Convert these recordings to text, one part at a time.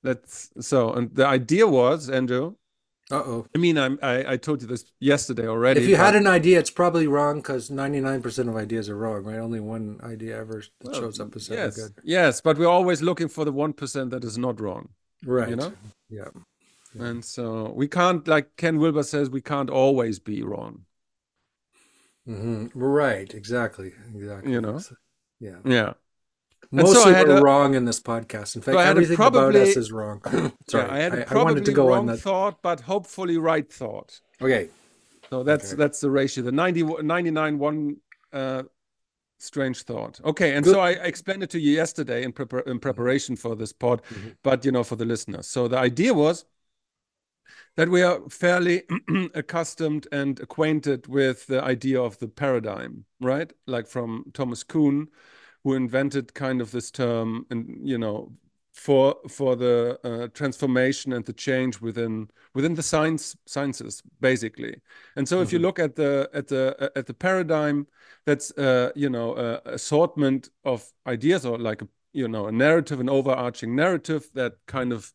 That's so. And the idea was, Andrew. Uh-oh. I mean, I told you this yesterday If already, you had but an idea, it's probably wrong because 99% of ideas are wrong, right? Only one idea ever that well, shows up is ever yes, good. yes, but we're always looking for the 1% that is not wrong, you Right. know? Yeah. Yeah. And so we can't, like Ken Wilber says, we can't always be wrong, Right. Exactly. you Exactly. know? So, yeah. Yeah. And so Mostly we're wrong in this podcast. In fact, I had a everything about us probably, is wrong. yeah, Sorry. I had a I wanted to probably go on wrong that. thought, but hopefully right thought. Okay. So Okay. that's the ratio, the 99 one strange thought. Okay, and so Good. I explained it to you yesterday in Mhm, preparation for this pod, mhm, but for the listeners. So the idea was that we are fairly accustomed and acquainted with the idea of the paradigm, right? Like from Thomas Kuhn, who invented kind of this term, and for the transformation and the change within the sciences, basically. And so, if you mhm, look at the paradigm, that's assortment of ideas, or like a narrative, an overarching narrative that kind of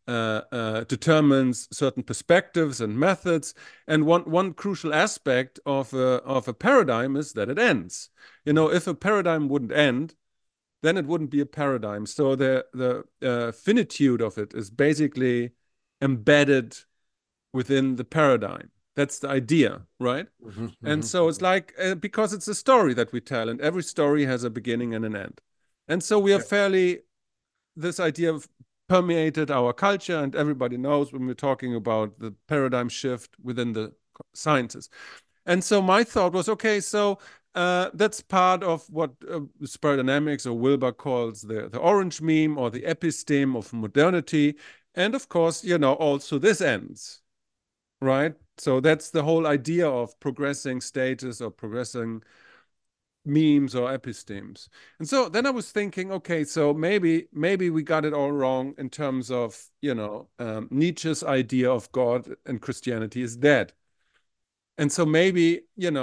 determines certain perspectives and methods. And one crucial aspect of a paradigm is that it ends. If a paradigm wouldn't end, then it wouldn't be a paradigm. So the finitude of it is basically embedded within the paradigm. That's the idea, right? mhm, And mhm, so it's mhm. like because it's a story that we tell, and every story has a beginning and an end. And so we are Yeah. fairly this idea of permeated our culture, and everybody knows when we're talking about the paradigm shift within the sciences. And so my thought was, okay, so that's part of what spiral dynamics or Wilber calls the orange meme or the episteme of modernity. And of course, also this ends, right? So that's the whole idea of progressing status or progressing memes or epistemes. And so then I was thinking, okay, so maybe we got it all wrong in terms of, Nietzsche's idea of God and Christianity is dead. And so maybe,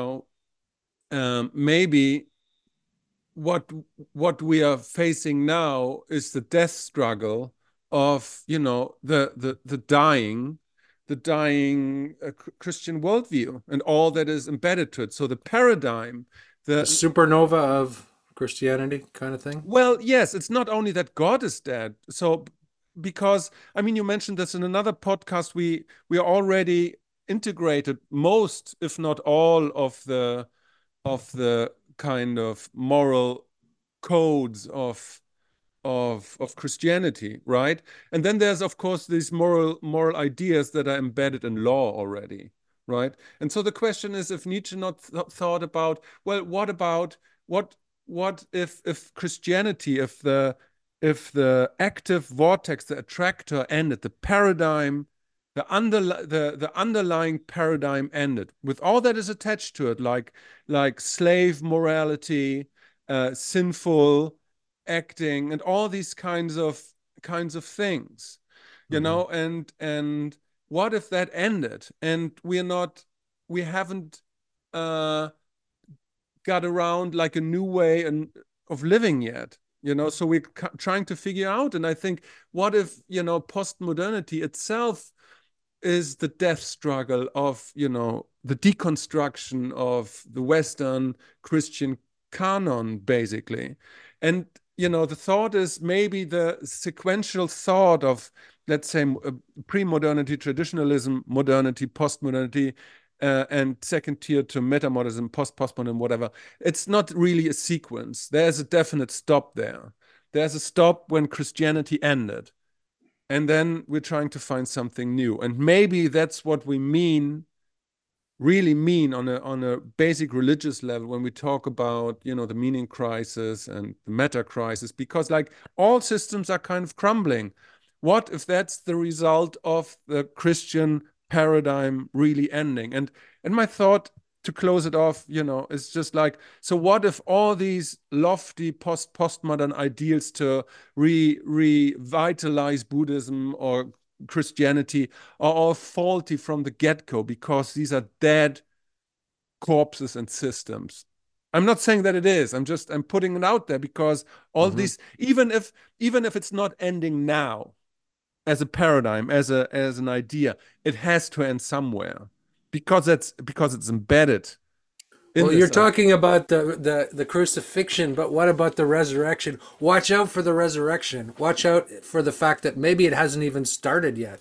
maybe what what we are facing now is the death struggle of, the dying Christian worldview and all that is embedded to it. So the paradigm, The the supernova of Christianity kind of thing. well, yes, it's not only that God is dead. So because I mean, you mentioned this in another podcast. We are already integrated most, if not all, of the kind of moral codes of Christianity, right? And then there's of course these moral ideas that are embedded in law already, right? And so the question is, if Nietzsche not thought about, well, what about what if Christianity, if the active vortex, the attractor ended, the paradigm, the underlying paradigm ended with all that is attached to it, like slave morality, sinful acting, and all these kinds of things, Hmm. and what if that ended and we haven't uh got around like a new way of living yet, so we're trying to figure out. And I think, what if postmodernity itself is the death struggle of the deconstruction of the Western Christian canon, basically. And the thought is maybe the sequential thought of, let's say, pre-modernity, traditionalism, modernity, postmodernity, and second tier to metamodernism, postmodernism, whatever. It's not really a sequence. There's a definite stop there. There's a stop when Christianity ended, and then we're trying to find something new. And maybe that's what we really mean on a basic religious level when we talk about the meaning crisis and the meta crisis, because like all systems are kind of crumbling. What if that's the result of the Christian paradigm really ending? And my thought to close it off, is just like, so what if all these lofty postmodern ideals to revitalize Buddhism or Christianity are all faulty from the get-go, because these are dead corpses and systems? I'm not saying that it is. I'm putting it out there, because all Hmm. these, even if it's not ending now, as a paradigm, as an idea, it has to end somewhere because it's embedded in Well, you're this idea. talking about the crucifixion, but what about the resurrection? Watch out for the resurrection. Watch out for the fact that maybe it hasn't even started yet.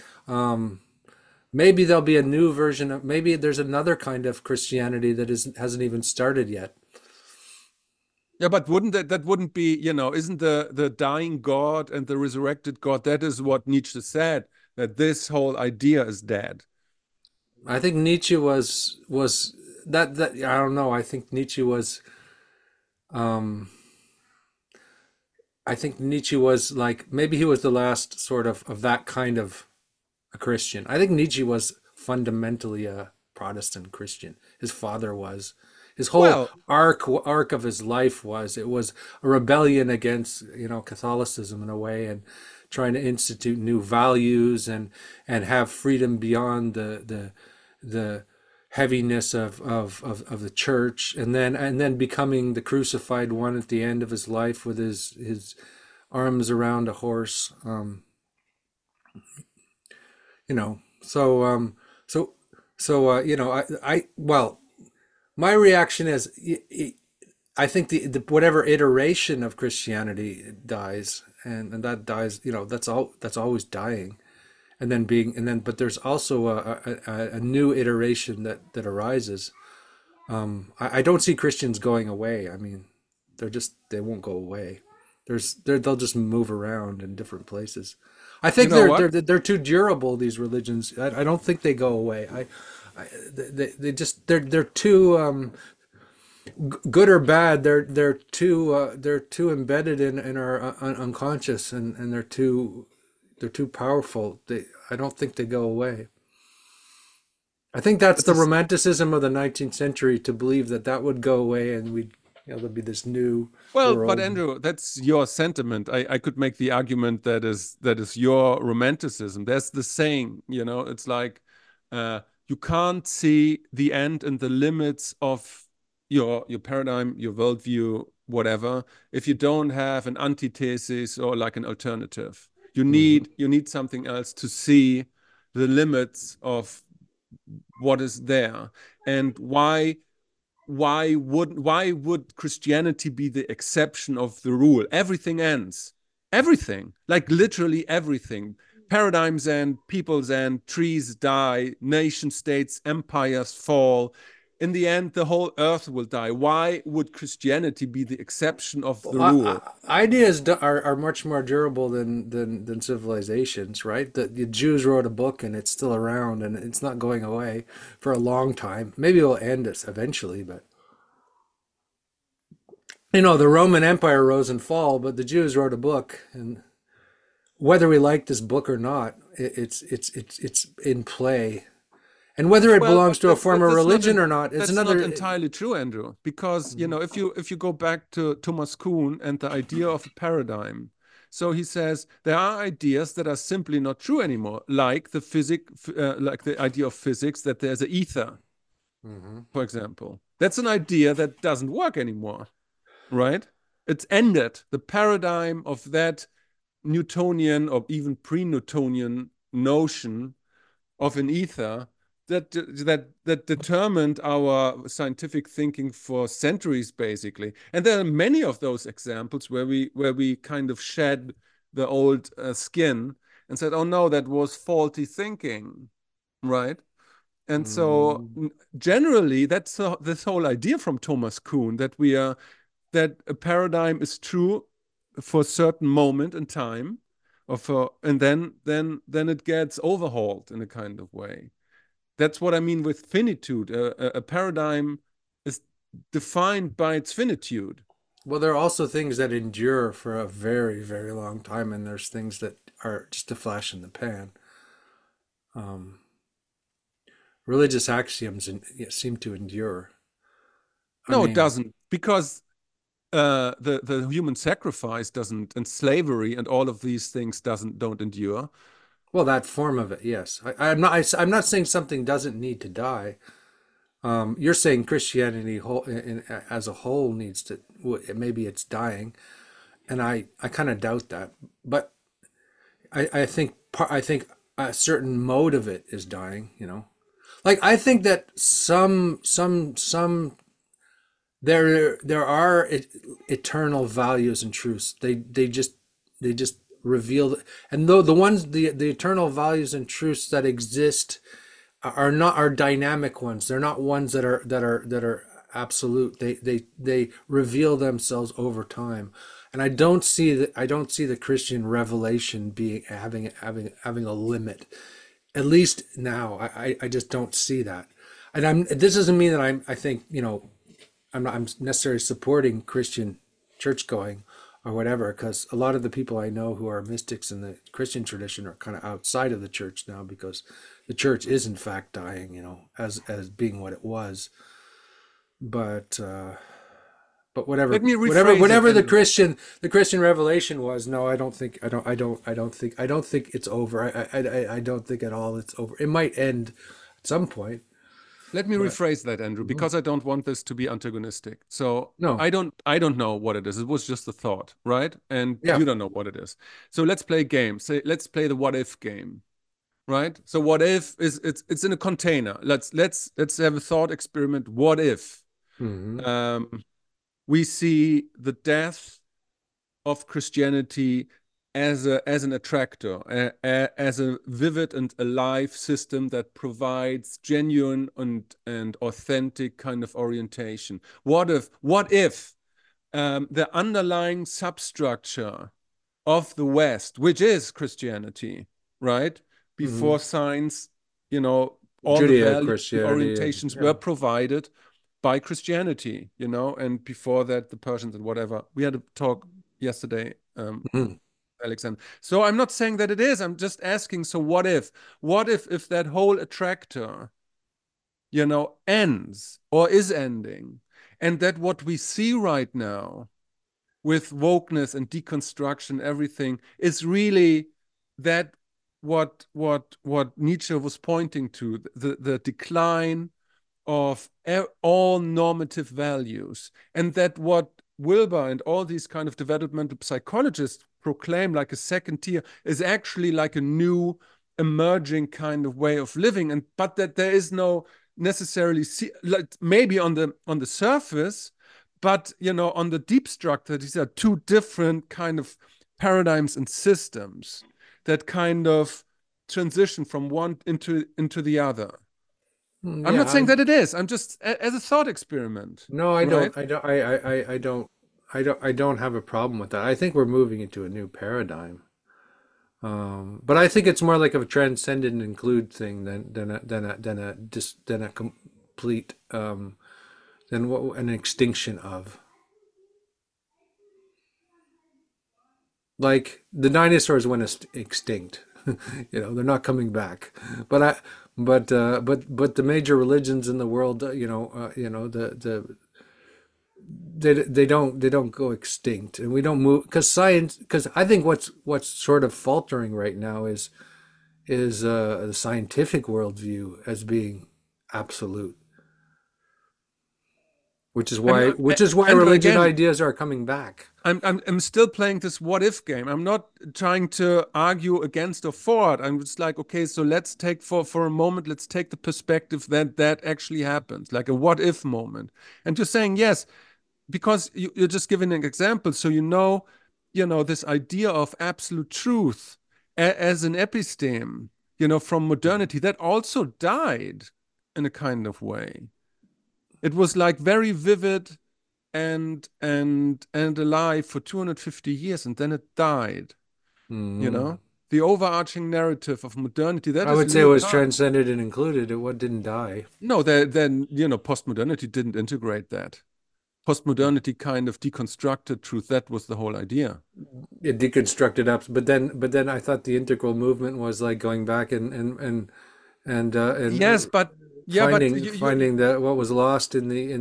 Maybe there'll be a new version of, maybe there's another kind of Christianity that isn't hasn't even started yet. Yeah, but wouldn't that wouldn't be, isn't the dying God and the resurrected God, that is what Nietzsche said, that this whole idea is dead. I think Nietzsche was that I don't know. I think Nietzsche was um I think Nietzsche was like maybe he was the last sort of that kind of a Christian. I think Nietzsche was fundamentally a Protestant Christian. His father was. His whole Well, arc of his life was it was a rebellion against Catholicism in a way, and trying to institute new values and have freedom beyond the heaviness of the church, and then becoming the crucified one at the end of his life with his arms around a horse. You know so so I well, my reaction is I think the whatever iteration of Christianity dies, and that dies, that's always dying, and then but there's also a new iteration that arises. I don't see Christians going away. I mean, they won't go away. They'll just move around in different places. I you think know they're what? they're they're too durable. These religions. I don't think they go away. They just they're too good or bad. They're too embedded in our unconscious, and they're too powerful. I don't think they go away. I think that's It's the a, s- romanticism of the 19th century to believe that that would go away, and there'd be this new well, but world. Andrew, that's your sentiment. I could make the argument that is your romanticism. There's the saying, it's like you can't see the end and the limits of your paradigm, your worldview, whatever, if you don't have an antithesis or like an alternative. You Hmm. need you need something else to see the limits of what is there, and why would Christianity be the exception of the rule? Everything ends. Everything, like literally everything. Paradigms end, peoples end, trees die, nation states, empires fall. In the end, the whole earth will die. Why would Christianity be the exception of Well, the rule? ideas are much more durable than civilizations, right? The Jews wrote a book and it's still around and it's not going away for a long time. Maybe it'll end us eventually, but the Roman Empire rose and fall, but the Jews wrote a book, and whether we like this book or not, it's in play. And whether it Well, belongs but to a form of religion or not, it's that's not another. entirely true, Andrew, because if you go back to Thomas Kuhn and the idea of a paradigm, so he says there are ideas that are simply not true anymore, like like the idea of physics that there's a ether, Mhm. for example. That's an idea that doesn't work anymore, right? It's ended. The paradigm of that Newtonian or even pre-Newtonian notion of an ether that determined our scientific thinking for centuries, basically. And there are many of those examples where we kind of shed the old skin and said, "Oh no, that was faulty thinking," right? And so Mhm. generally, that's this whole idea from Thomas Kuhn that a paradigm is true for a certain moment in time, and then it gets overhauled in a kind of way. That's what I mean with finitude. A paradigm is defined by its finitude. Well, there are also things that endure for a very, very long time, and there's things that are just a flash in the pan. Um, Religious axioms seem to endure. I No, it mean, doesn't, because the human sacrifice doesn't, and slavery and all of these things don't endure. well, that form of it, yes. I'm not saying something doesn't need to die. You're saying Christianity as a whole needs to. Maybe it's dying, and I kind of doubt that. But I think a certain mode of it is dying, you know. Like I think that some there are eternal values and truths. They just reveal, and though the ones the eternal values and truths that exist are not are dynamic ones. They're not ones that are absolute. They reveal themselves over time, and I don't see the Christian revelation being having a limit. At least now, I just don't see that. And this doesn't mean that I think, you know, I'm necessarily supporting Christian church going or whatever, because a lot of the people I know who are mystics in the Christian tradition are kind of outside of the church now, because the church is in fact dying, you know, as being what it was. But Let me rephrase it, whatever Andrew. the Christian revelation was, no, I don't think it's over. I don't think at all it's over. It might end at some point, Let me but rephrase that, Andrew, mhm. because I don't want this to be antagonistic. So No, I don't know what it is. It was just a thought, right? And yeah. you don't know what it is. So let's play a game. Say let's play the what if game, right? So what if is it's in a container. Let's have a thought experiment. What if Hmm. um, we see the death of Christianity as an attractor, as a vivid and alive system that provides genuine and authentic kind of orientation. What if the underlying substructure of the West, which is Christianity, right? Hmm. Before science, you know, all the Judeo values, the Christianity, and orientations yeah. were provided by Christianity, you know, and before that, the Persians and whatever. We had a talk yesterday, Mhm. Alexander. So I'm not saying that it is. I'm just asking. So what if? What if that whole attractor, you know, ends or is ending, and that what we see right now with wokeness and deconstruction, everything is really that what Nietzsche was pointing to, the decline of all normative values, and that what Wilber and all these kind of developmental psychologists proclaim like a second tier is actually like a new emerging kind of way of living, and but that there is no necessarily like maybe on the surface, but you know on the deep structure these are two different kind of paradigms and systems that kind of transition from one into the other. I'm Yeah, not saying that it is. I'm just as a thought experiment, no, right? I don't have a problem with that. I think we're moving into a new paradigm. But I think it's more like a transcend and include thing than a complete than what an extinction of. Like the dinosaurs went extinct. You know, they're not coming back. But I but the major religions in the world, you know, they don't go extinct, and we don't move because science, because I think what's sort of faltering right now is the scientific worldview as being absolute, I'm which is why Andrew religion again. ideas are coming back. I'm still playing this what if game. I'm not trying to argue against or for it. I'm just like, okay, so let's take for a moment, let's take the perspective that that actually happens, like a what if moment. And just saying yes, because you're just giving an example, so you know, this idea of absolute truth as an episteme, you know, from modernity that also died in a kind of way. It was like very vivid and alive for 250 years, and then it died. You Hmm. know, the overarching narrative of modernity that I is would say it was Lyotard. transcended and included. It what didn't die. No, then you know, postmodernity didn't integrate that. Postmodernity kind of deconstructed truth. That was the whole idea. It deconstructed up, but then I thought the integral movement was like going back and Yes, but yeah, but finding that what was lost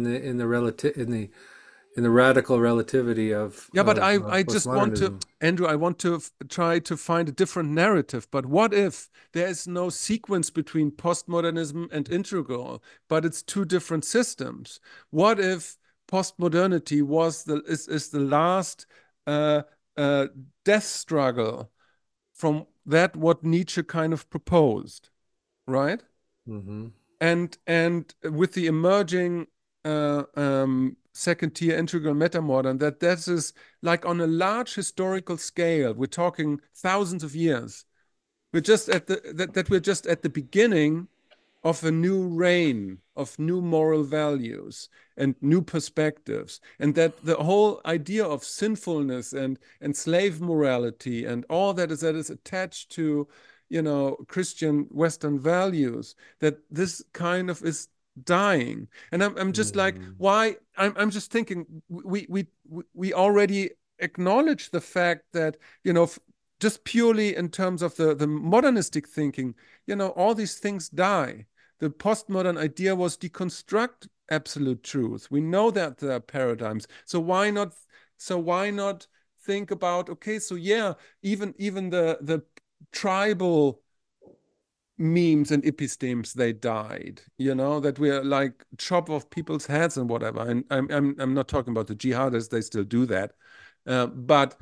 in the radical relativity yeah, but I just want to, postmodernism. Andrew, I want to try to find a different narrative. But what if there is no sequence between postmodernism and integral, but it's two different systems? What if postmodernity is the last uh, uh, death struggle from that what Nietzsche kind of proposed, right? Hmm. And with the emerging second tier integral metamodern, that this is like on a large historical scale. We're talking thousands of years. We're just at the that we're just at the beginning of a new reign of new moral values and new perspectives, and that the whole idea of sinfulness and slave morality and all that is attached to, Christian Western values, that this kind of is dying. And I'm just like, Hmm. why? I'm just thinking we already acknowledge the fact that, just purely in terms of the modernistic thinking, all these things die. The postmodern idea was deconstruct absolute truth. We know that there are paradigms. So why not think about, okay, so yeah, even the tribal memes and epistemes, they died, that we're like chop off people's heads and whatever. And I'm not talking about the jihadists, they still do that. But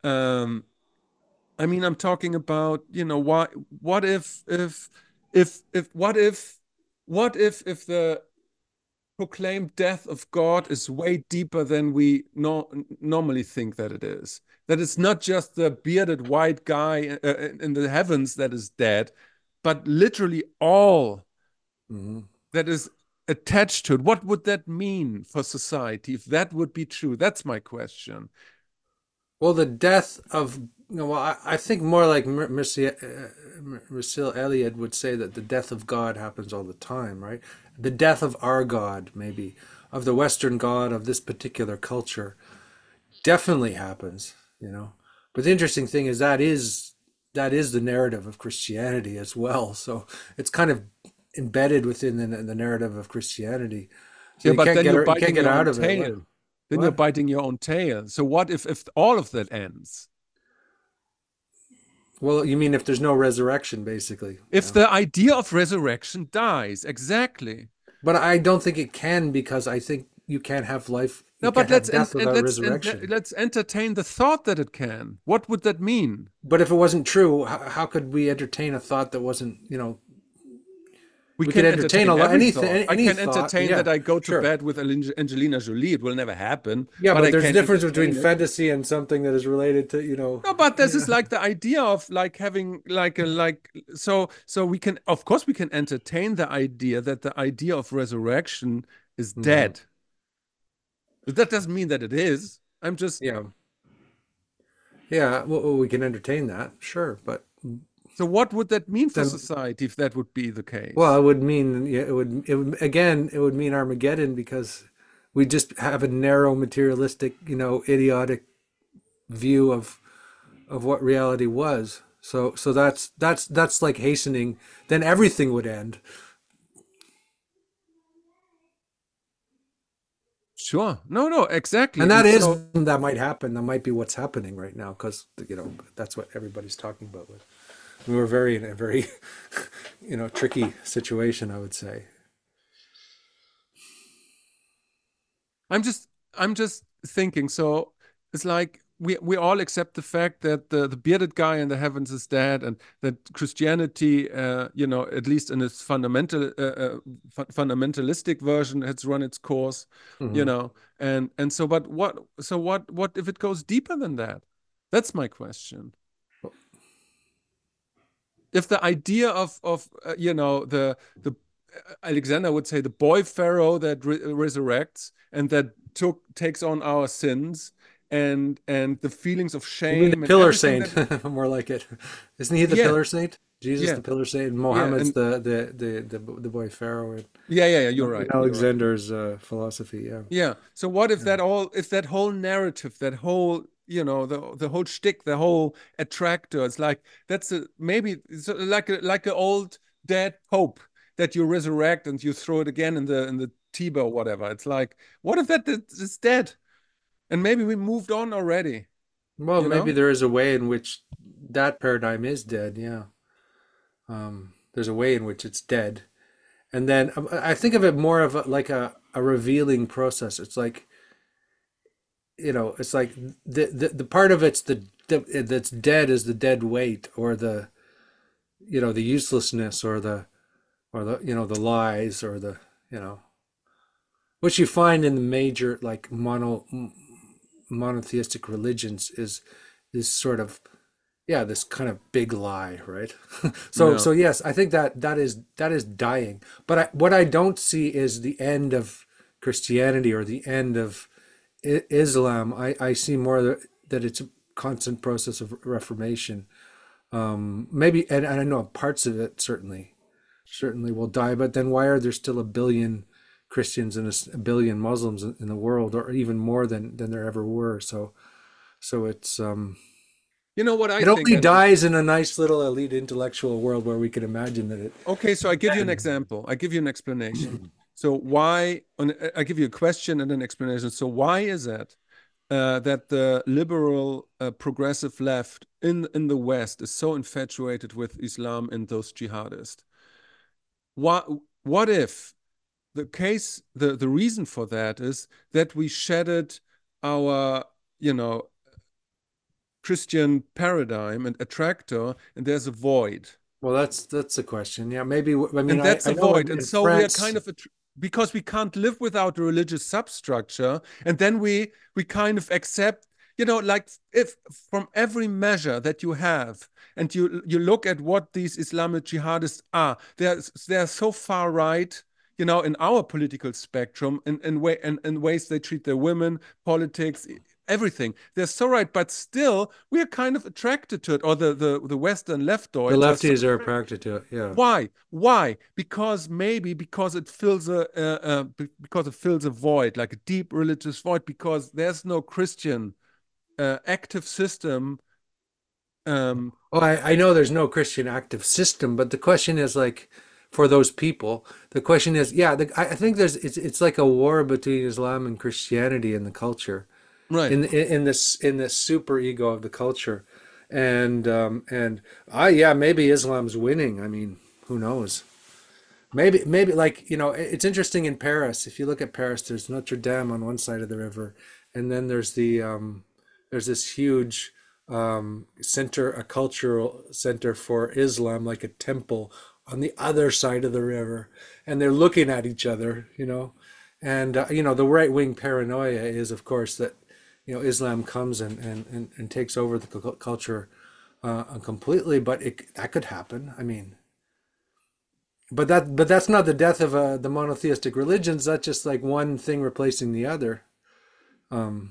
I mean, I'm talking about, why, what if, what if the proclaimed death of God is way deeper than we normally think that it is? That it's not just the bearded white guy in the heavens that is dead, but literally all Hmm. that is attached to it. What would that mean for society if that would be true? That's my question. Well, the death of, well, I think more like Mircea Eliade would say that the death of God happens all the time, right? The death of our God, maybe, of the Western God of this particular culture, definitely happens, you know. But the interesting thing is that is the narrative of Christianity as well. So it's kind of embedded within the narrative of Christianity. So Yeah, you but can't then get you're you can't biting get your out own of it. What? tail. Then you're What? biting your own tail. So what if all of that ends? Well, you mean if there's no resurrection, basically, you If know? the idea of resurrection dies, exactly. But I don't think it can because I think you can't have life, you No, can't but have death and without resurrection. let's entertain the thought that it can. What would that mean? But if it wasn't true, how could we entertain a thought that wasn't, We we could can entertain entertain a lot, every anything, thought. I any can thought. entertain Yeah, that I go to sure. bed with Angelina Jolie. It will never happen, Yeah, but but I there's a can difference between entertain it. fantasy and something that is related to, No, but this is yeah. like the idea of like having so we can, of course we can entertain the idea that the idea of resurrection is Hmm. dead. But that doesn't mean that it is. I'm just Yeah. Yeah, well, we can entertain that, sure, but So what would that mean for then, society if that would be the well, case? it would mean, yeah, it would again, it would mean Armageddon because we just have a narrow materialistic, idiotic view of what reality was. So that's like hastening. Then everything would end. Sure. No, no, exactly. And And so that might happen. That might be what's happening right now because that's what everybody's talking about. With we were very in a very tricky situation, I would say. I'm just thinking. So it's like we all accept the fact that the bearded guy in the heavens is dead, and that Christianity, at least in its fundamentalistic version, has run its course, you Hmm. know. And so, but what if it goes deeper than that? That's my question. If the idea of the Alexander would say the boy pharaoh that resurrects and that takes on our sins and the feelings of You mean the shame and pillar everything saint? that More like it. Isn't he the yeah, pillar saint? Jesus, yeah, the pillar saint, and yeah, Mohammed's and the boy pharaoh yeah, you're in right, you're right. Alexander's philosophy. Yeah. Yeah. So what if Yeah. that whole narrative, that whole, the whole shtick, the whole attractor, it's like that's maybe it's like an old dead pope that you resurrect and you throw it again in the Tiber or whatever. It's like, what if that is dead? And maybe we moved on already, Well, you maybe know? there is a way in which that paradigm is dead. Yeah. There's a way in which it's dead. And then I think of it more of like a revealing process. It's like, it's like the part of it's that's dead is the dead weight or the uselessness or the the lies or the what you find in the major like monotheistic religions is this sort of this kind of big lie, right? Yeah. So yes, I think that is dying. But what I don't see is the end of Christianity or the end of Islam. I see more that it's a constant process of reformation. Maybe, and I know parts of it certainly will die. But then why are there still a billion Christians and a billion Muslims in the world, or even more than there ever were? So You know what I it think, only Andrew? dies in a nice little elite intellectual world where we can imagine that it. Okay, so I give you an example. I give you an explanation. So why, I give you a question and an explanation. So why is it that the liberal progressive left in the West is so infatuated with Islam and those jihadists? What what if the reason for that is that we shattered our, you know, Christian paradigm and attractor, and there's a void. Well, that's a question. Yeah, maybe. I mean, And that's I a know void. in And so we are kind France. of because we can't live without a religious substructure, and then we kind of accept, you know, like if from every measure that you have, and you look at what these Islamic jihadists are, they're so far right, you know, in our political spectrum, in ways they treat their women, politics, everything. They're so right, but still we're kind of attracted to it, or the Western The leftoids are so. lefties are attracted to it. Yeah. Why? Why? Because maybe because it fills because it fills a void, like a deep religious void, because there's no Christian active system. Um, Oh, I know there's no Christian active system, but the question is like for those people, the question is, yeah, I think it's like a war between Islam and Christianity in the culture, right. in this super ego of the culture, and yeah, maybe Islam's winning. I mean, who knows? Maybe like it's interesting in Paris. If you look at Paris, there's Notre Dame on one side of the river, and then there's this huge center, a cultural center for Islam, like a temple on the other side of the river, and they're looking at each other, and the right wing paranoia is, of course, that Islam comes and takes over the culture completely, but that could happen. I mean. But that's not the death of the monotheistic religions. That's just like one thing replacing the other. Um,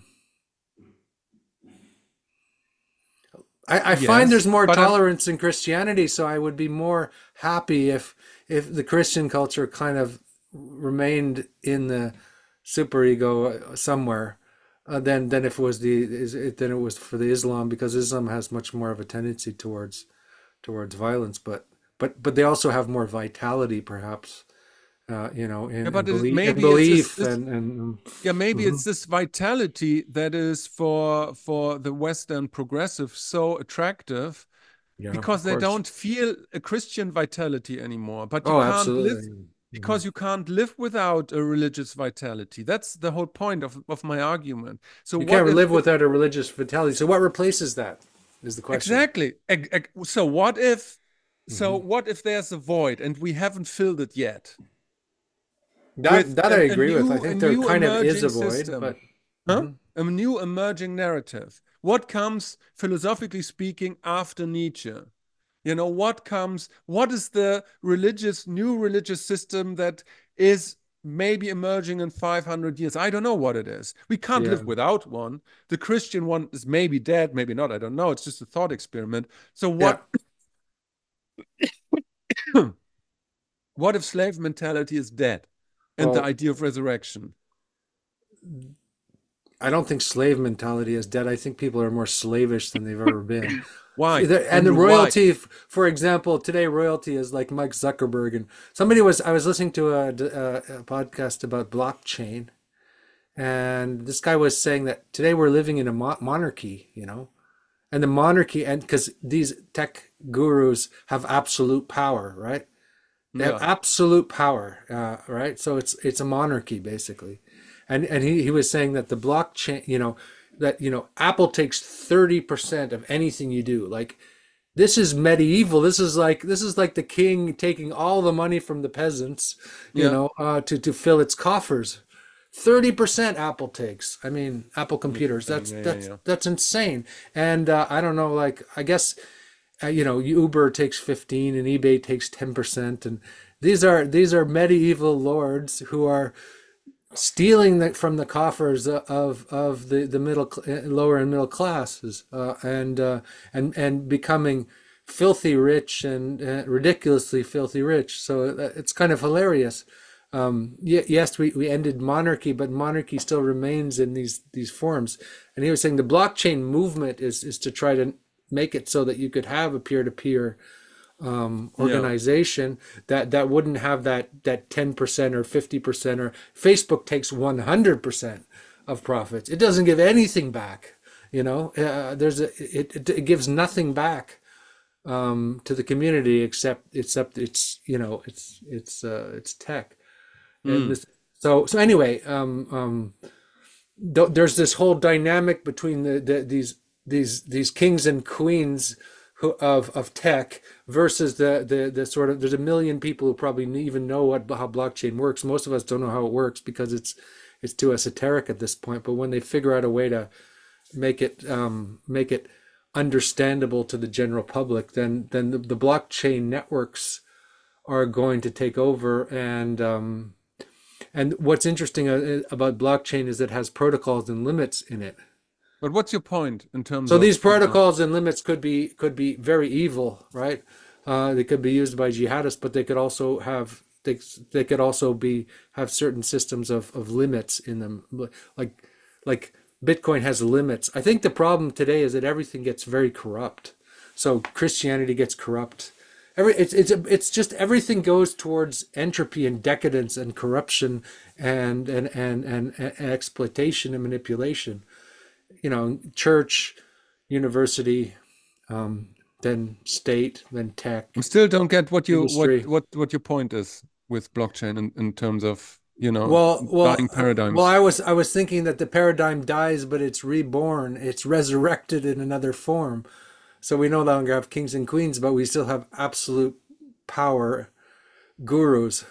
I find Yes, there's more but tolerance in Christianity, so I would be more happy if the Christian culture kind of remained in the superego somewhere, than if it was than it was for the Islam, because Islam has much more of a tendency towards violence, but they also have more vitality, perhaps, yeah, in in maybe it's just belief this. and Yeah, maybe it's mhm. this vitality that is for the Western progressive so attractive Yeah, because of they course. don't feel a Christian vitality anymore. But you Oh, can't live absolutely. Hmm. because you can't live without a religious vitality. That's the whole point of my argument. So You what can't if live without a religious vitality. So what replaces that is the question. exactly? So what if Hmm. there's a void and we haven't filled it yet with That I agree with. I a think there new kind of is emerging a void, system? but Huh? mhm. A new emerging narrative. What comes, philosophically speaking, after Nietzsche? You know, what is the new religious system that is maybe emerging in 500 years? I don't know what it is. We can't Yeah, live without one. The Christian one is maybe dead, maybe not. I don't know. It's just a thought experiment. So yeah. what if slave mentality is dead and the Well, idea of resurrection? I don't think slave mentality is dead. I think people are more slavish than they've ever been. Why? And the Andrew, why? royalty, for example, today royalty is like Mike Zuckerberg, and I was listening to a podcast about blockchain, and this guy was saying that today we're living in a monarchy, and the monarchy, and because these tech gurus have absolute power, right? They have Yeah. absolute power, right? So it's a monarchy basically, and he was saying that the blockchain, that Apple takes 30% of anything you do, like this is medieval. This is like the king taking all the money from the peasants, Yeah. to fill its coffers. 30% Apple takes. I mean, Apple computers. Interesting. That's Yeah, yeah, that's yeah. that's insane. And I don't know, like I guess Uber takes 15 and eBay takes 10%, and these are medieval lords who are stealing from the coffers of the lower and middle classes, and becoming filthy rich, and ridiculously filthy rich. So it's kind of hilarious. Yes, we ended monarchy, but monarchy still remains in these forms. And he was saying the blockchain movement is to try to make it so that you could have a peer-to-peer Yeah. organization that wouldn't have that 10% or 50%. Or Facebook takes 100% of profits. It doesn't give anything back. It gives nothing back to the community except it's tech. And Mm. this, so anyway, there's this whole dynamic between these kings and queens of tech versus the sort of, there's a million people who probably even know how blockchain works. Most of us don't know how it works because it's too esoteric at this point. But when they figure out a way to make it understandable to the general public, then the blockchain networks are going to take over. And what's interesting about blockchain is it has protocols and limits in it. But what's your point in terms So these of, protocols and limits could be very evil, right? They could be used by jihadists, but they could also have certain systems of limits in them, like like Bitcoin has limits. I think the problem today is that everything gets very corrupt. So Christianity gets corrupt. It's just everything goes towards entropy and decadence and corruption and exploitation and manipulation. Church, university, then state, then I tech, still don't get what you industry. what your point is with blockchain in terms of, Well, well, dying well. paradigms. I was thinking that the paradigm dies, but it's reborn. It's resurrected in another form. So we no longer have kings and queens, but we still have absolute power gurus.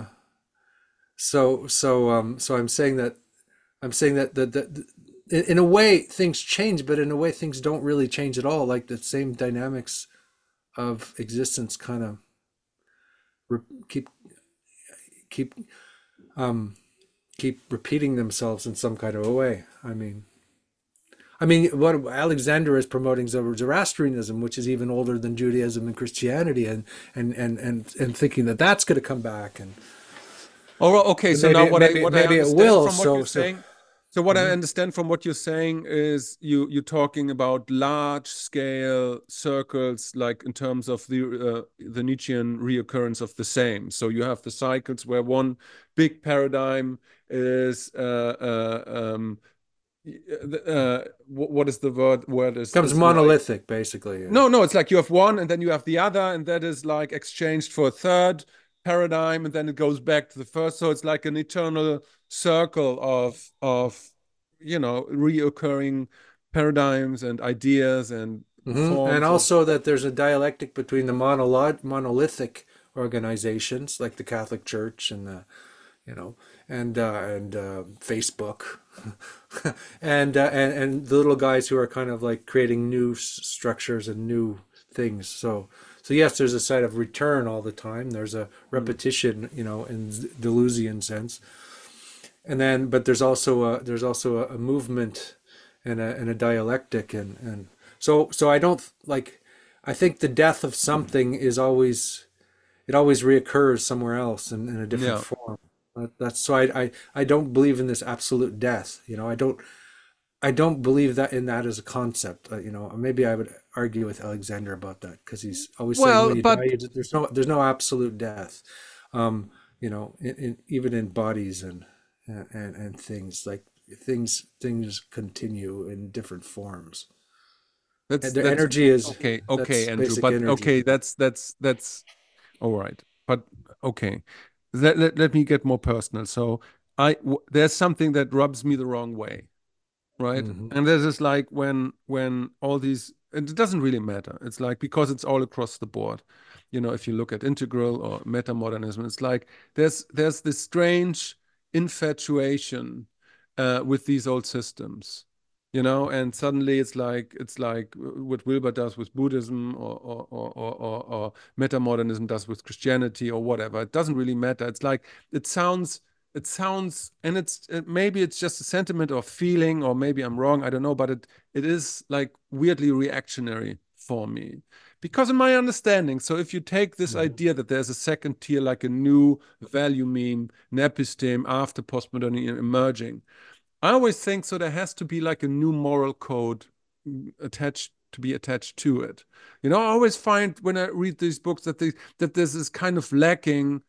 So I'm saying that in a way things change, but in a way things don't really change at all. Like the same dynamics of existence kind of keep keep um, keep repeating themselves in some kind of a way. I mean, what Alexander is promoting is Zoroastrianism, which is even older than Judaism and Christianity, and thinking that that's going to come back, Oh, well, okay. and So now maybe what I maybe what I maybe it understand will. from what you're So. saying, so what I Mhm. understand from what you're saying is you're talking about large scale circles, like in terms of the Nietzschean reoccurrence of the same. So you have the cycles where one big paradigm is what is the word Becomes is like, monolithic, basically. Yeah. no, it's like you have one and then you have the other, and that is like exchanged for a third paradigm, and then it goes back to the first. So it's like an eternal circle of reoccurring paradigms and ideas and And forms of. also that there's a dialectic between the monolithic organizations like the Catholic Church and the you know and Facebook and the little guys who are kind of like creating new structures and new things. So yes, there's a side of return all the time. There's a Mm. repetition, in Deleuzian sense, and then but there's also a movement and a dialectic, and so I don't like. I think the death of something is always it always reoccurs somewhere else in a different Yeah. form. That's so I don't believe in this absolute death. I don't believe that in that as a concept. Maybe I would argue with Alexander about that because he's always saying Well, when you die, but there's no absolute death. Even in bodies and things like things continue in different forms. And the that's energy is okay, that's Andrew. basic But energy. okay, that's all right. But okay, let me get more personal. So there's something that rubs me the wrong way, right? Hmm. And this is like when all these and it doesn't really matter. It's like, because it's all across the board. If you look at integral or metamodernism, it's like there's this strange infatuation with these old systems, and suddenly it's like what Wilber does with Buddhism, or metamodernism does with Christianity, or whatever. It doesn't really matter. It's like it sounds, and maybe it's just a sentiment or feeling, or maybe I'm wrong, I don't know, but it is like weirdly reactionary for me. Because in my understanding, so if you take this Mhm. idea that there's a second tier, like a new value meme, an episteme after postmodernity emerging, I always think so there has to be like a new moral code attached to it. I always find when I read these books that there's this kind of lacking,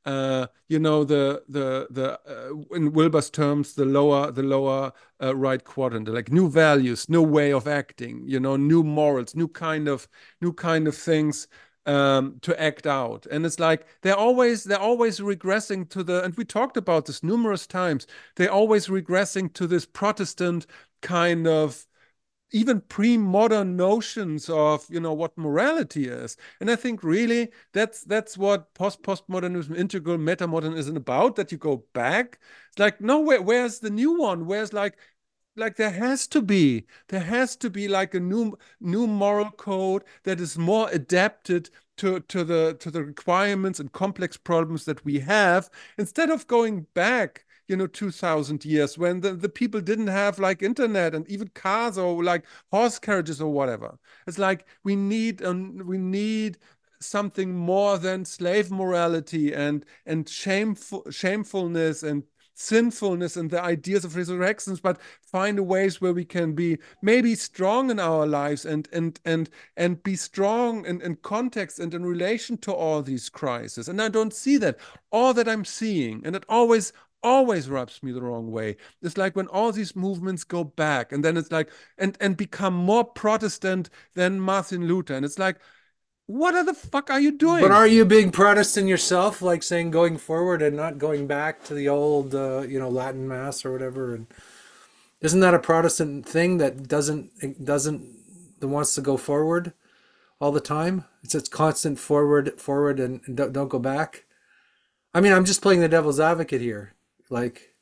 in Wilber's terms, the lower right quadrant, like new values, new way of acting, new morals, new kind of things to act out. And it's like they're always regressing to and we talked about this numerous times, they're always regressing to this Protestant kind of, even pre-modern notions of what morality is. And I think really that's what postmodernism, integral metamodernism is about, that you go back. It's like, no, where's the new one? Where's like there has to be like a new moral code that is more adapted to the requirements and complex problems that we have, instead of going back 2000 years, when the people didn't have like internet and even cars, or like horse carriages or whatever. It's like we need something more than slave morality and shamefulness and sinfulness and the ideas of resurrections, but find ways where we can be maybe strong in our lives, and be strong in context and in relation to all these crises. And I don't see that. All that I'm seeing, and it always rubs me the wrong way. It's like when all these movements go back, and then it's like, and become more Protestant than Martin Luther. And it's like, what the fuck are you But doing? are you being Protestant yourself, like saying going forward and not going back to the old, Latin Mass or whatever? And isn't that a Protestant thing that doesn't that wants to go forward all the time? It's constant forward, forward, and don't go back. I mean, I'm just playing the devil's advocate here. Like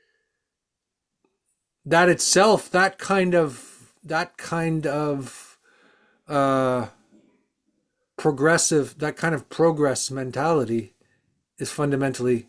that itself, that kind of uh, that kind of progress mentality is fundamentally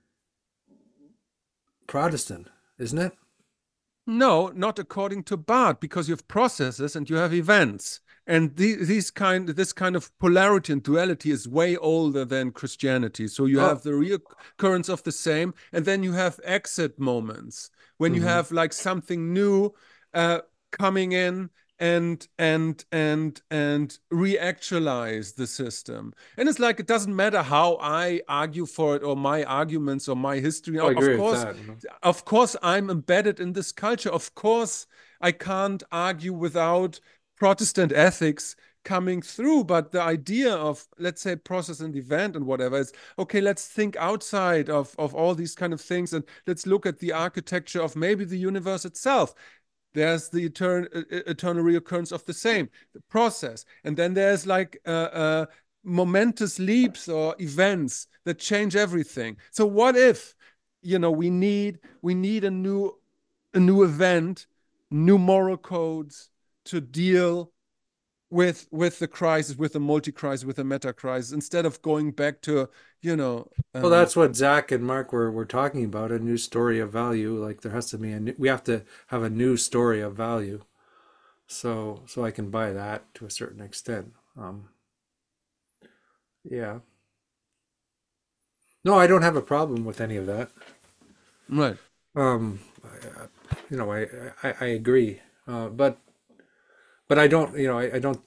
Protestant, isn't it? No, not according to Barth, because you have processes and you have events. And this kind of polarity and duality is way older than Christianity. So you Oh, have the reoccurrence of the same, and then you have exit moments when you hmm. have like something new uh, coming in and reactualize the system. And it's like, it doesn't matter how I argue for it, or my arguments, or my history. Oh, I Of agree with course, that. of course, I'm embedded in this culture. Of course, I can't argue without Protestant ethics coming through. But the idea of, let's say, process and event and whatever is, okay, let's think outside of all these kind of things, and let's look at the architecture of maybe the universe itself. There's the eternal reoccurrence of the same, the process. And then there's like momentous leaps or events that change everything. So what if, we need a new event, new moral codes to deal with the crisis, with the multi-crisis, with the meta-crisis, instead of going back to, you know, Well, um, that's what Zach and Mark were talking about, a new story of value. Like there has to be we have to have a new story of value. So I can buy that to a certain extent. Yeah. No, I don't have a problem with any of that. right. Um, I agree. But I don't, I don't.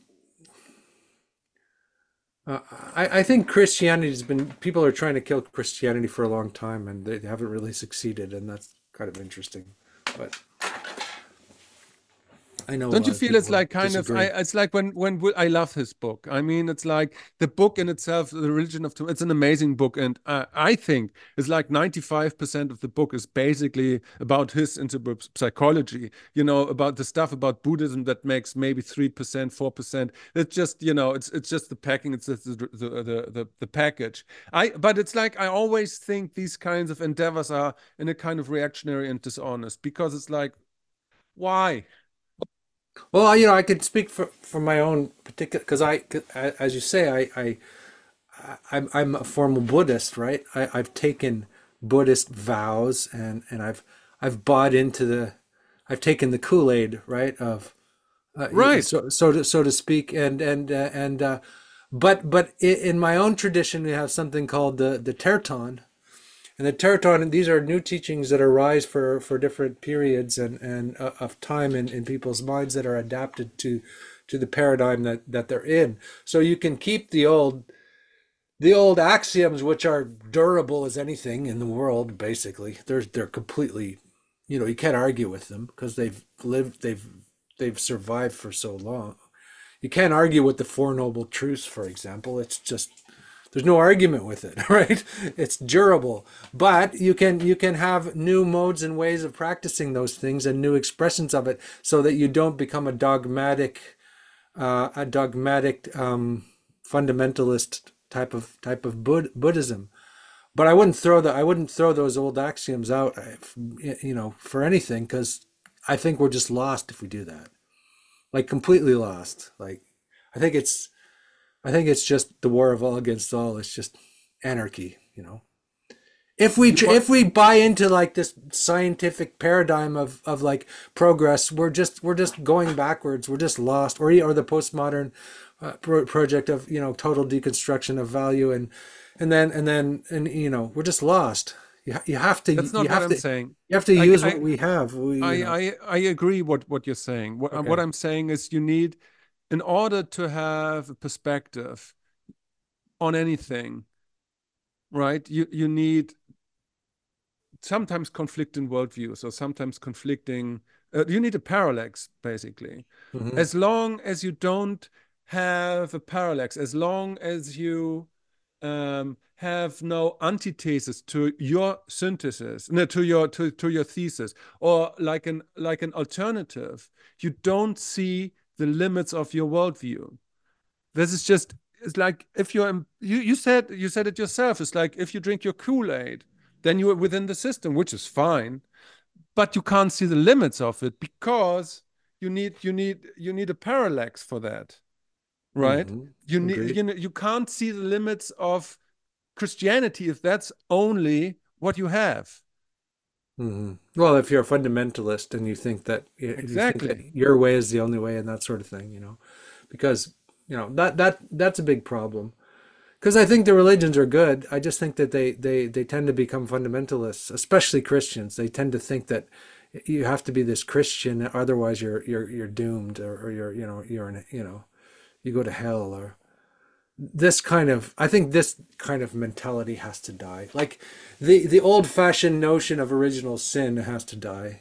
Uh, I think Christianity has been. People are trying to kill Christianity for a long time, and they haven't really succeeded, and that's kind of interesting. But I know a Don't lot you of feel people it's who like kind of disagree. it's like I love his book. I mean, it's like the book in itself, The Religion of Tomorrow. It's an amazing book, and I think it's like 95% of the book is basically about his into psychology. You know, about the stuff about Buddhism that makes maybe 3%, 4%. It's just it's just the packing. It's just the package. But it's like I always think these kinds of endeavors are in a kind of reactionary and dishonest because it's like why? Well, I could speak for my own particular because as you say, I'm a formal Buddhist, right? I've taken Buddhist vows and I've bought into I've taken the Kool-Aid, right? Of Right. so to speak, but in my own tradition, we have something called the Terton, and the Terton. These are new teachings that arise for different periods and of time in people's minds that are adapted to the paradigm that they're in. So you can keep the old axioms, which are durable as anything in the world. Basically, they're completely, you can't argue with them because they've survived for so long. You can't argue with the Four Noble Truths, for example. It's just there's no argument with it, right? It's durable, but you can have new modes and ways of practicing those things and new expressions of it, so that you don't become a dogmatic fundamentalist type of Buddhism. But I wouldn't throw those old axioms out, for anything, because I think we're just lost if we do that. Like completely lost. Like I think it's I think it's just the war of all against all. It's just anarchy. If we buy into like this scientific paradigm of like progress, we're just going backwards. We're just lost. Or the postmodern project of total deconstruction of value, and we're just lost. You have to That's you not what have I'm to saying. you have to I, use what I, we have. I agree what you're saying. What Okay. I'm saying is you need, in order to have a perspective on anything, right? You need sometimes conflicting worldviews or sometimes conflicting. You need a parallax, basically. Hmm. As long as you don't have a parallax, as long as you have no antithesis to your synthesis, no, to your thesis, or like an alternative, you don't see the limits of your worldview. This is just it's like if you said it yourself. It's like if you drink your Kool-Aid, then you're within the system, which is fine, but you can't see the limits of it because you need a parallax for that, right? Hmm. You need Agreed. you can't see the limits of Christianity if that's only what you have. Well, if you're a fundamentalist and you think that Exactly. your way is the only way and that sort of thing, because that's a big problem. Because I think the religions are good. I just think that they tend to become fundamentalists, especially Christians. They tend to think that you have to be this Christian, otherwise you're doomed, or you go to hell, or I think this kind of mentality has to die. Like the old fashioned notion of original sin has to die,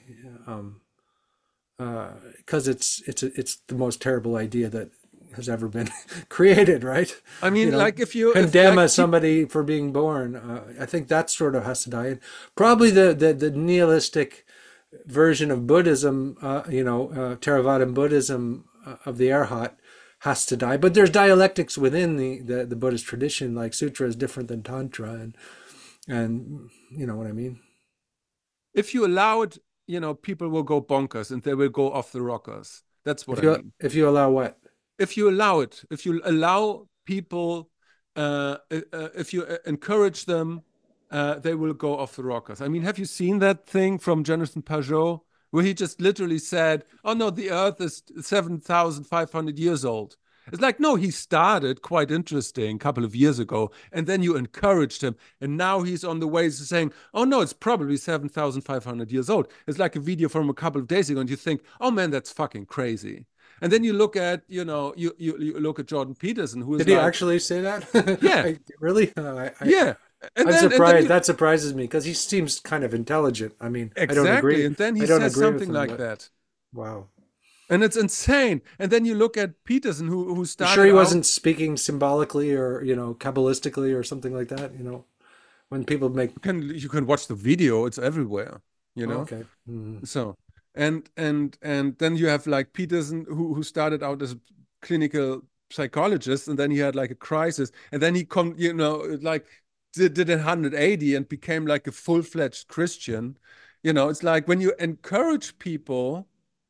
because it's the most terrible idea that has ever been created, right? I You mean, know, like if condemn like people. somebody for being born. I think that sort of has to die. And probably the nihilistic version of Buddhism, Theravada Buddhism, of the Arhat, has to die. But there's dialectics within the Buddhist tradition. Like sutra is different than tantra, and you know what I mean. If you allow it, people will go bonkers and they will go off the rockers. That's what If I you mean. if you allow what? If you allow it, if you allow people, if you encourage them, they will go off the rockers. I mean, have you seen that thing from Jonathan Pajot where he just literally said, "Oh no, the Earth is 7,500 years old." It's like, no, he started quite interesting a couple of years ago, and then you encouraged him, and now he's on the way to saying, "Oh no, it's probably 7,500 years old." It's like a video from a couple of days ago, and you think, "Oh man, that's fucking crazy." And then you look at, you look at Jordan Peterson, who is Did he like, actually say that? yeah, Really? yeah. And I'm then surprised. you That surprises me because he seems kind of intelligent. I mean, I don't exactly, agree. and then I he don't says agree with something him, like but that. wow. And it's insane. And then you look at Peterson, who You sure started he out. wasn't speaking symbolically or, kabbalistically or something like that? When people make. You can watch the video; it's everywhere. You Oh, know. okay. Mhm. So and then you have like Peterson, who started out as a clinical psychologist, and then he had like a crisis, and then he like did 180 and became like a full-fledged Christian. It's like when you encourage people,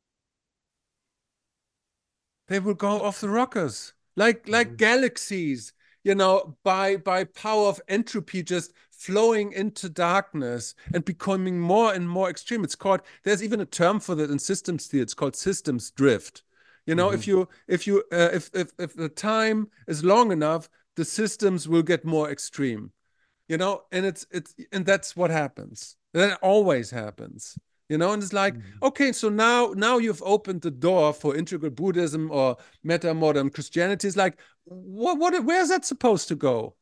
they will go off the rockers like Mhm. galaxies, by power of entropy, just flowing into darkness and becoming more and more extreme. There's even a term for that in systems theory. It's called systems drift. If Mhm. you if the time is long enough, the systems will get more extreme. And that's what happens. That always happens. And it's like, Mhm. okay, so now you've opened the door for integral Buddhism or meta modern Christianity. It's like, where's that supposed to go?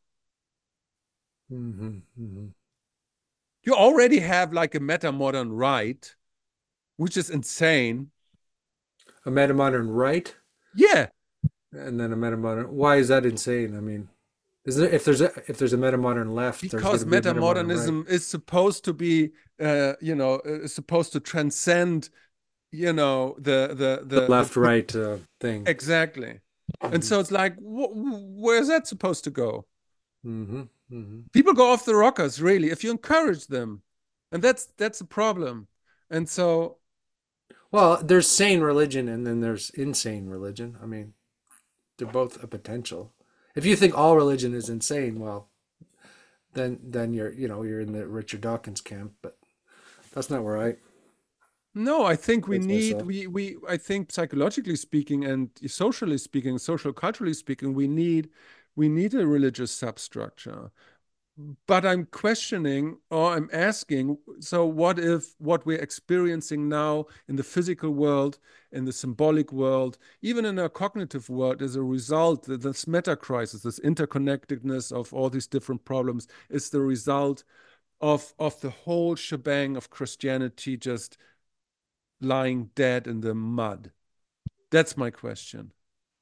Mhm. Mhm. You already have like a meta modern right, which is insane. A metamodern right, Yeah, and then a metamodern. Why is that insane? I mean, if there's a metamodern left, there's going because to be a metamodern right. metamodernism is supposed to be, is supposed to transcend, The the left right thing. exactly. And Hmm. so it's like, where's that supposed to go? Hmm. Hmm. People go off the rockers, really, if you encourage them, and that's the problem. And so, Well, there's sane religion and then there's insane religion. I mean, they're both a potential. If you think all religion is insane, well, then you're in the Richard Dawkins camp, but that's not where I no, I think we place need myself. I think psychologically speaking and socially speaking, social culturally speaking, we need a religious substructure. But I'm questioning, or I'm asking, so what if what we're experiencing now in the physical world, in the symbolic world, even in our cognitive world, is a result that this meta crisis, this interconnectedness of all these different problems, is the result of the whole shebang of Christianity just lying dead in the mud? That's my question.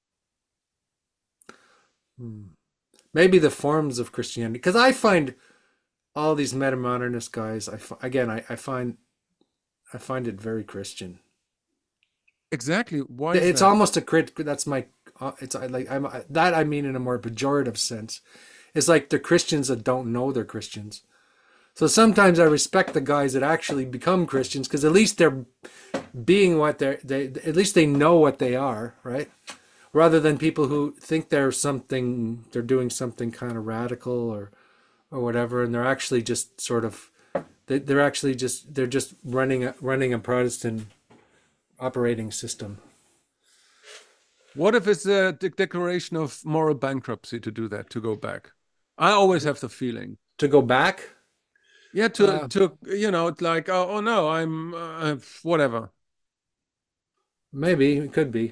Hmm. Maybe the forms of Christianity, because I find all these metamodernist guys, again, I find it very Christian. Exactly. Why is It's that? almost a crit. That's my. It's like I mean in a more pejorative sense. It's like they're Christians that don't know they're Christians. So sometimes I respect the guys that actually become Christians because at least they're being what they at least they know what they are, right? Rather than people who think they're doing something kind of radical or whatever, and they're actually just sort of they're just running a Protestant operating system. What if it's a declaration of moral bankruptcy to do that, to go back? I always have the feeling. To go back, Yeah, to uh, to it's like, oh no, I'm whatever. maybe it could be,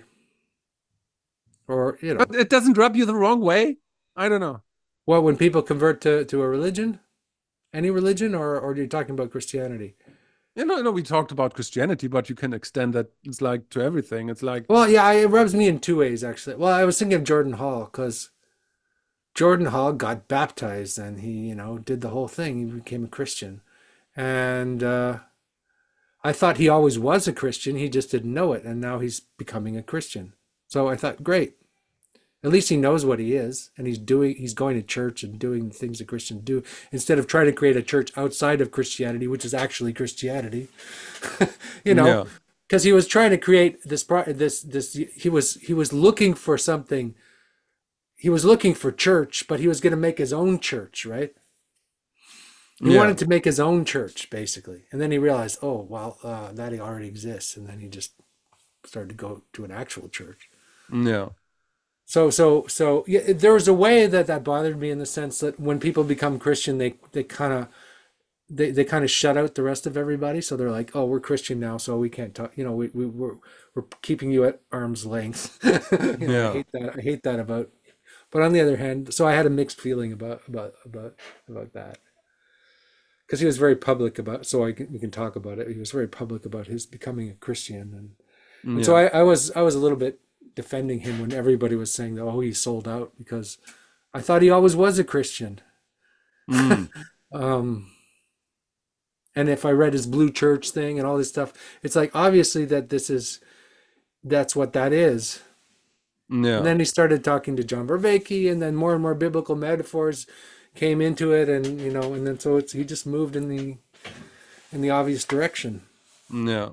or But it doesn't rub you the wrong way. I don't know. what when people convert to a religion, any religion, or are you talking about Christianity? We talked about Christianity, but you can extend that. It's like to everything. It's like, Well, yeah, it rubs me in two ways actually. Well, I was thinking of Jordan Hall because Jordan Hall got baptized and he, did the whole thing. He became a Christian, and I thought he always was a Christian. He just didn't know it, and now he's becoming a Christian. So I thought, great. At least he knows what he is, and he's going to church and doing the things that Christians do instead of trying to create a church outside of Christianity, which is actually Christianity. you know, yeah, because he was trying to create this. He was looking for something. He was looking for church, but he was going to make his own church, right? He yeah, wanted to make his own church, basically, and then he realized, oh, well, that already exists, and then he just started to go to an actual church. yeah, So yeah, there was a way that bothered me in the sense that when people become Christian, they kind of they kind of shut out the rest of everybody. So they're like, oh, we're Christian now, so we can't talk. We're keeping you at arm's length. I yeah. hate that. I hate that about. But on the other hand, so I had a mixed feeling about that because he was very public about. So we can talk about it. He was very public about his becoming a Christian, And so Yeah. I was a little bit defending him when everybody was saying, "Oh, he sold out," because I thought he always was a Christian. Mm. Um, and if I read his Blue Church thing and all this stuff, it's like obviously that's what that is. And Yeah. then he started talking to John Vervaeke, and then more and more biblical metaphors came into it, and and then so he just moved in the obvious direction. Yeah.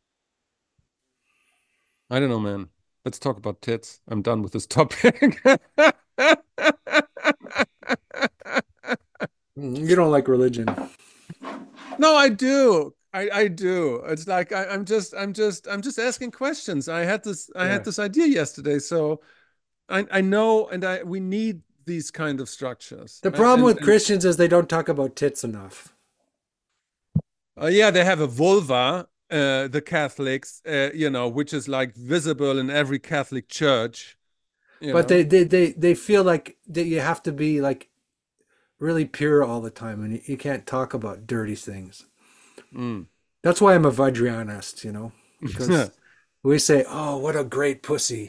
I don't know, man. Let's talk about tits. I'm done with this topic. You don't like religion. No, I do. I do. It's like I'm just asking questions. I had Yeah. this idea yesterday, so I know, and I we need these kind of structures. The And problem and, with and Christians is they don't talk about tits enough. yeah, they have a vulva, the Catholics, which is like visible in every Catholic church, you But know. they feel like that you have to be like really pure all the time, and you can't talk about dirty things. Mm. That's why I'm a Vajrayanist, because we say, "Oh, what a great pussy!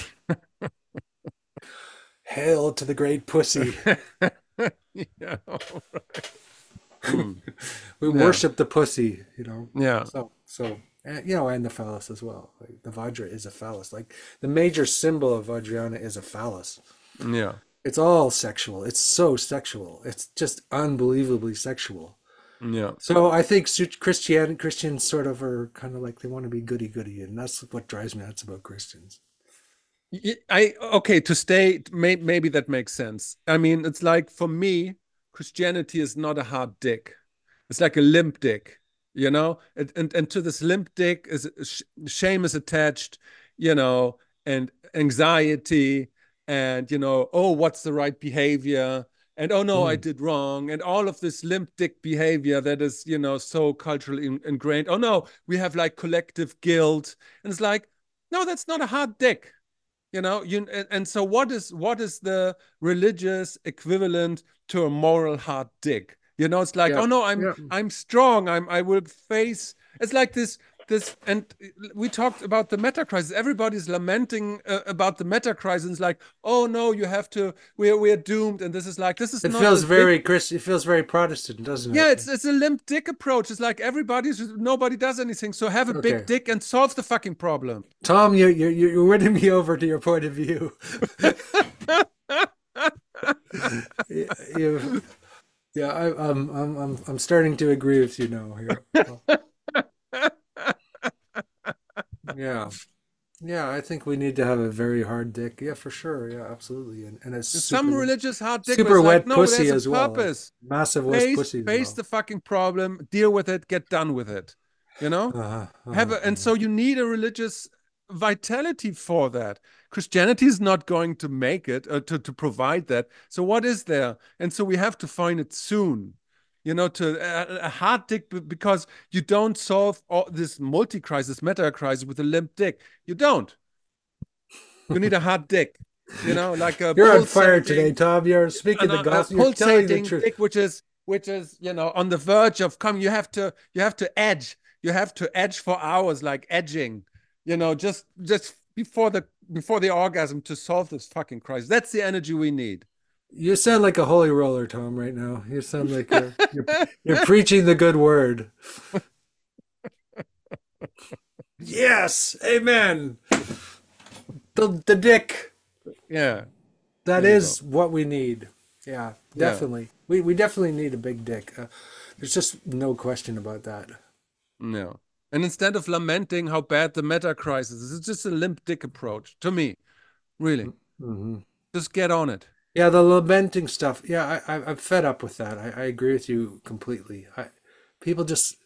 Hail to the great pussy!" Yeah. Mm. We Yeah. worship the pussy. Yeah. And the phallus as well. Like, the Vajra is a phallus. Like the major symbol of Vajrayana is a phallus. Yeah. It's all sexual. It's so sexual. It's just unbelievably sexual. Yeah. So I think Christians sort of are kind of like they want to be goody goody, and that's what drives me nuts about Christians. I okay to stay. Maybe that makes sense. I mean, it's like for me, Christianity is not a hard dick. It's like a limp dick, and to this limp dick is shame is attached, you know, and anxiety, and oh, what's the right behavior, and oh no, I Mm. did wrong, and all of this limp dick behavior that is so culturally ingrained. Oh no, we have like collective guilt, and it's like no, that's not a hard dick. And so what is the religious equivalent to a moral hard dick? It's like, Yeah, oh no, i'm yeah. i'm strong, I will face. It's like this, and we talked about the meta crisis. Everybody's lamenting about the meta crisis. It's like, oh no, you have to, we're doomed. And this is It not feels the dick. very Chris. It feels very Protestant, doesn't Yeah, it? it's a limp dick approach. It's like nobody does anything, so have a big Okay, dick and solve the fucking problem. Tom, you're winning me over to your point of view. you, yeah, I'm starting to agree with you now here. Yeah, yeah, I think we need to have a very hard dick. Yeah, for sure. Yeah, absolutely, and a Some religious hard dick super was like, wet no, pussy there's a as well, like purpose. massive wet Face pussy as face well. the fucking problem, deal with it, get done with it. You know? Uh-huh, And so you need a religious vitality for that. Christianity is not going to make it, to provide that. So what is there? And so we have to find it soon. To a hard dick, because you don't solve all this multi-crisis, meta-crisis with a limp dick. You don't. You need a hard dick. Like a You're on fire today, pulsating, Tom. You're speaking the a gospel. You're telling the pulsating truth. dick, which is on the verge of coming. You have to edge. You have to edge for hours, like edging. Just before the orgasm to solve this fucking crisis. That's the energy we need. You sound like a holy roller, Tom, right now. You sound like you're preaching the good word. Yes, amen. The dick. Yeah, That there you go. is what we need. Yeah, Yeah, definitely. We definitely need a big dick. There's just no question about that. no. And instead of lamenting how bad the meta crisis is, it's just a limp dick approach to me. Really, Hmm. just get on it. Yeah, the lamenting stuff. Yeah, I'm fed up with that. I agree with you completely. People just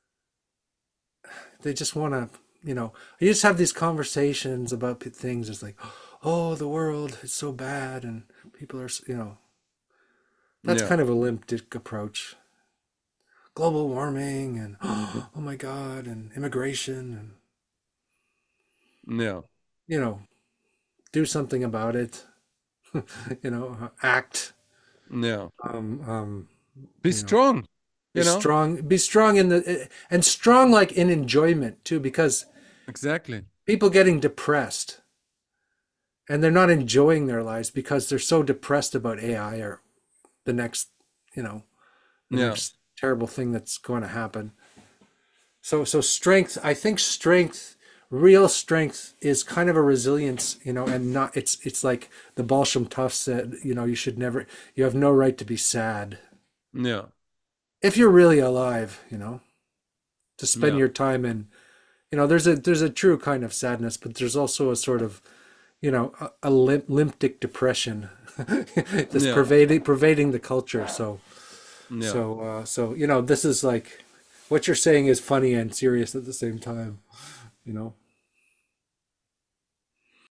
they just want to, you just have these conversations about things. It's like, oh, the world is so bad, and people are, that's Yeah, kind of a limp dick approach. Global warming and oh my God, and immigration, and yeah, you know, do something about it. Act. yeah. Um, um, Be you know, strong. be You know strong. Be strong in the and strong like in enjoyment too, because exactly. people getting depressed, and they're not enjoying their lives because they're so depressed about AI or the next, you know, the Yeah. next terrible thing that's going to happen. So strength, I think strength, real strength is kind of a resilience, and not, it's like the Baal Shem Tov said, you have no right to be sad Yeah. if you're really alive, to spend Yeah. your time in, there's a true kind of sadness, but there's also a sort of, a limptic depression just Yeah. pervading the culture. Yeah. This is like, what you're saying is funny and serious at the same time, you know.